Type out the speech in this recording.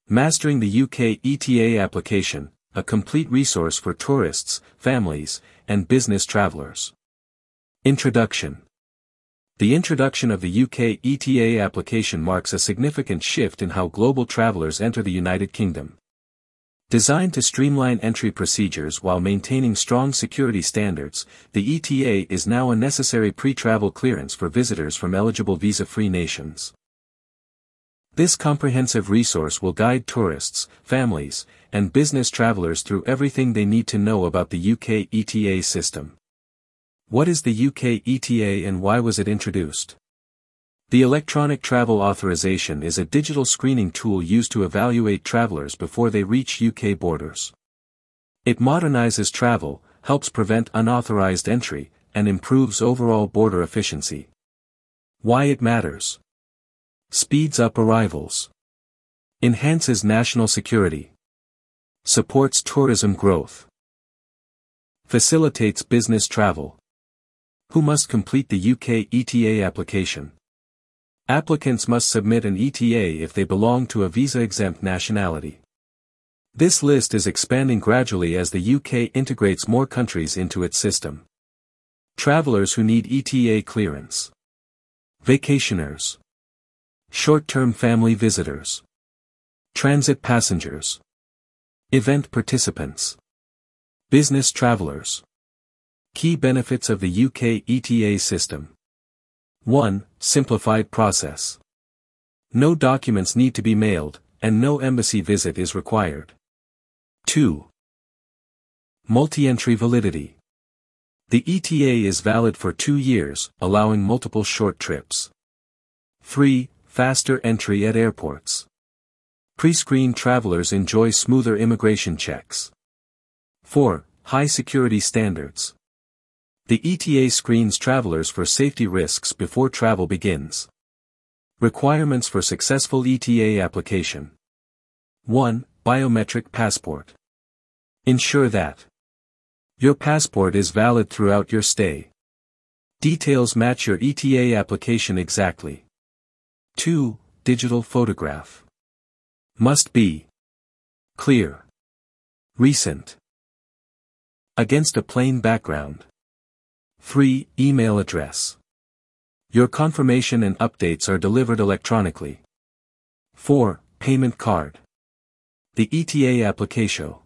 Mastering the UK ETA application, a complete resource for tourists, families, and business travelers. Introduction. The introduction of the UK ETA application marks a significant shift in how global travelers enter the United Kingdom. Designed to streamline entry procedures while maintaining strong security standards, the ETA is now a necessary pre-travel clearance for visitors from eligible visa-free nations. This comprehensive resource will guide tourists, families, and business travelers through everything they need to know about the UK ETA system. What is the UK ETA and why was it introduced? The Electronic Travel Authorization is a digital screening tool used to evaluate travelers before they reach UK borders. It modernizes travel, helps prevent unauthorized entry, and improves overall border efficiency. Why it matters. Speeds up arrivals. Enhances national security. Supports tourism growth. Facilitates business travel. Who must complete the UK ETA application? Applicants must submit an ETA if they belong to a visa-exempt nationality. This list is expanding gradually as the UK integrates more countries into its system. Travelers who need ETA clearance. Vacationers. Short-term family visitors. Transit passengers. Event participants. Business travelers. Key benefits of the UK ETA system. 1. Simplified process. No documents need to be mailed, and no embassy visit is required. 2. Multi-entry validity. The ETA is valid for 2 years, allowing multiple short trips. 3. Faster entry at airports. Pre-screened travelers enjoy smoother immigration checks. 4. High security standards. The ETA screens travelers for safety risks before travel begins. Requirements for successful ETA application. 1. Biometric passport. Ensure that your passport is valid throughout your stay. Details match your ETA application exactly. 2. Digital photograph. Must be clear. Recent. Against a plain background. 3. Email address. Your confirmation and updates are delivered electronically. 4. Payment card. The ETA application